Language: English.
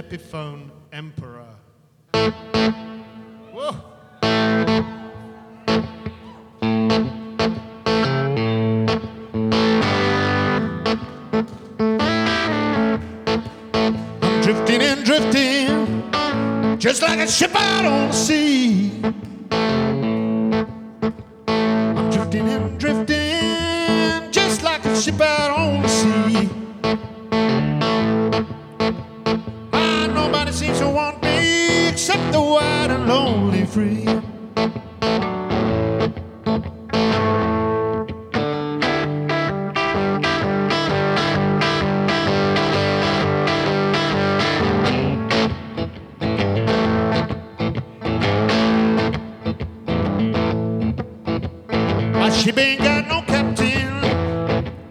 Epiphone Emperor. Whoa. I'm drifting and drifting, just like a ship out on the sea. I'm drifting and drifting, just like a ship out on the sea. Nobody seems to want me except the wide and lonely free.